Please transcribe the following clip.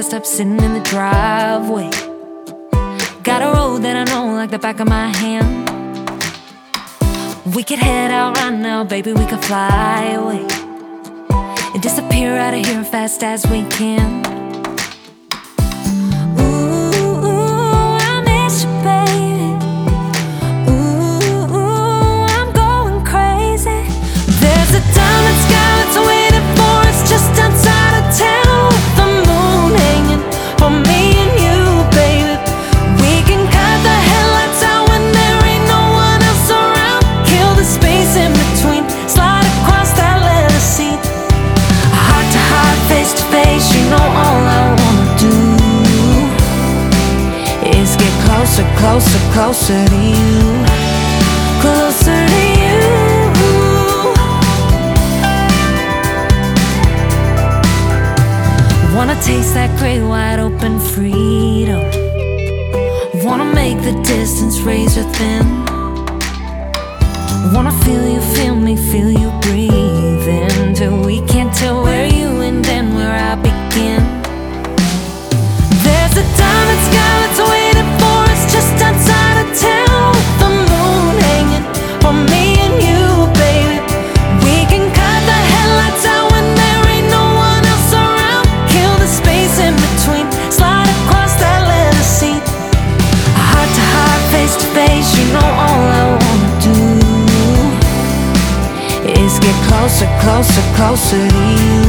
dressed up, sitting in the driveway. Got a road that I know like the back of my hand. We could head out right now, baby, we could fly away and disappear out of here fast as we can. Closer, closer to you, closer to you. Wanna taste that great wide open freedom. Wanna make the distance razor thin. Wanna feel me, feel you breathing, till we can't tell where you end and where I begin. There's a diamond sky that's waiting for us just outside of town, with the moon hanging for me and you, baby. We can cut the headlights out when there ain't no one else around. Kill the space in between, slide across that leather seat. Heart to heart, face to face, you know all I wanna do is get closer, closer, closer to you.